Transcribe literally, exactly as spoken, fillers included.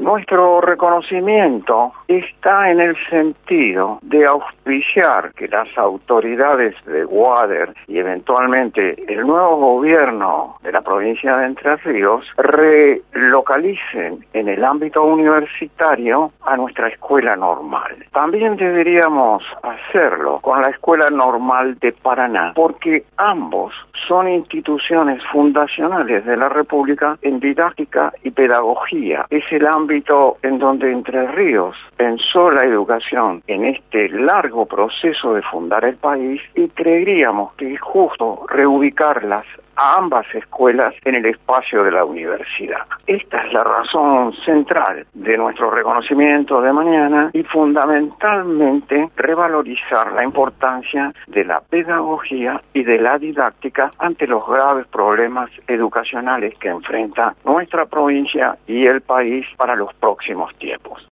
Nuestro reconocimiento está en el sentido de auspiciar que las autoridades de UADER y eventualmente el nuevo gobierno de la provincia de Entre Ríos relocalicen en el ámbito universitario a nuestra escuela normal. También deberíamos hacerlo con la Escuela Normal de Paraná, porque ambos son instituciones fundacionales de la República en didáctica y pedagogía. Es el ámbito en donde Entre Ríos pensó la educación en este largo proceso de fundar el país, y creeríamos que es justo reubicarlas a ambas escuelas en el espacio de la universidad. Esta es la razón central de nuestro reconocimiento de mañana, y fundamentalmente revalorizar la importancia de la pedagogía y de la didáctica ante los graves problemas educacionales que enfrenta nuestra provincia y el país para los próximos tiempos.